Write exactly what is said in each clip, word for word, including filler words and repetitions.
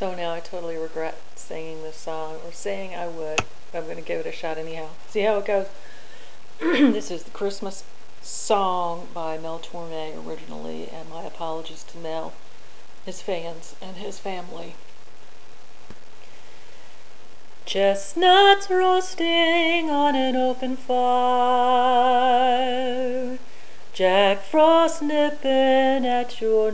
So now I totally regret singing this song, or saying I would. I'm going to give it a shot anyhow. See how it goes. This is the Christmas song by Mel Torme originally, and my apologies to Mel, his fans, and his family. Chestnuts roasting on an open fire, Jack Frost nipping at your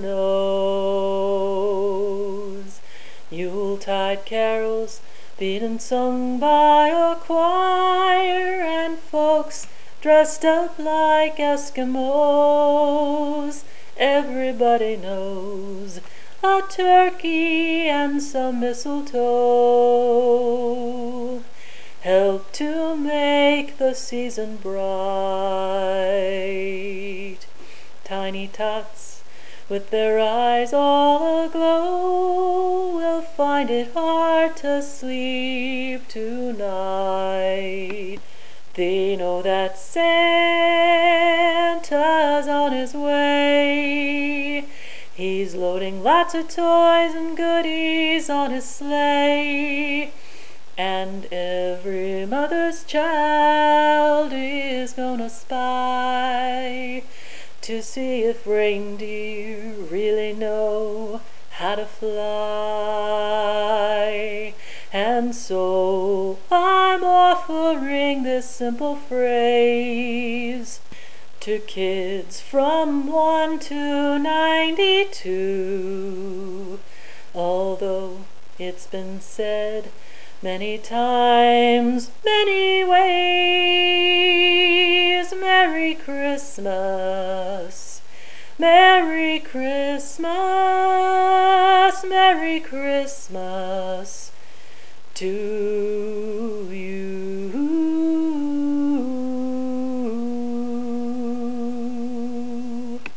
nose, Yuletide carols being sung by a choir, and folks dressed up like Eskimos. Everybody knows a turkey and some mistletoe help to make the season bright. Tiny tots with their eyes all aglow will find it hard to sleep tonight. They know that Santa's on his way. He's loading lots of toys and goodies on his sleigh, and every mother's child is gonna spy to see if reindeer really know how to fly. And so I'm offering this simple phrase to kids from one to ninety-two. Although it's been said many times, many ways, Merry Christmas, Merry Christmas, Merry Christmas to